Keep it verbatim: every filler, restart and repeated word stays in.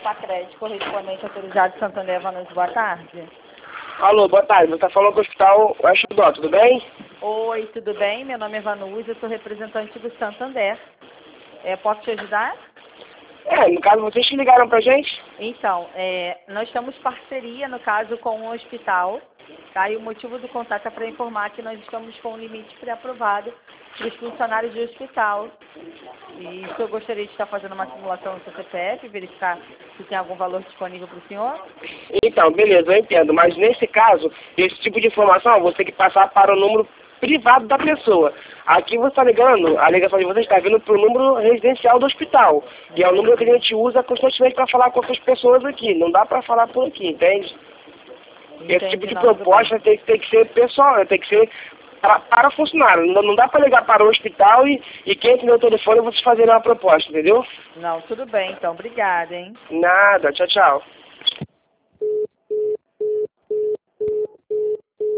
Pacred, correspondente autorizado de Santander, Vanucci, boa tarde. Alô, boa tarde. Você está falando com o Hospital Oeste do Dó, tudo bem? Oi, tudo bem? Meu nome é Vanucci, eu sou representante do Santander. É, posso te ajudar? É, no caso, vocês que ligaram pra gente? Então, é, nós temos parceria, no caso, com o hospital, tá? E o motivo do contato é para informar que nós estamos com um limite pré-aprovado para os funcionários do hospital. E isso eu gostaria de estar fazendo uma simulação no seu C P F, verificar se tem algum valor disponível para o senhor. Então, beleza, eu entendo. Mas nesse caso, esse tipo de informação você tem que passar para o número privado da pessoa. Aqui você está ligando, a ligação de vocês está vindo para o número residencial do hospital. E é o número que a gente usa constantemente para falar com outras pessoas aqui. Não dá para falar por aqui, entende? Entendi, Esse tipo de não, proposta tem, tem que ser pessoal, tem que ser para, para funcionário. Não, não dá para ligar para o hospital e, e quem tem o telefone vocês fazerem uma proposta, entendeu? Não, tudo bem, então. Obrigada, hein? Nada, tchau, tchau.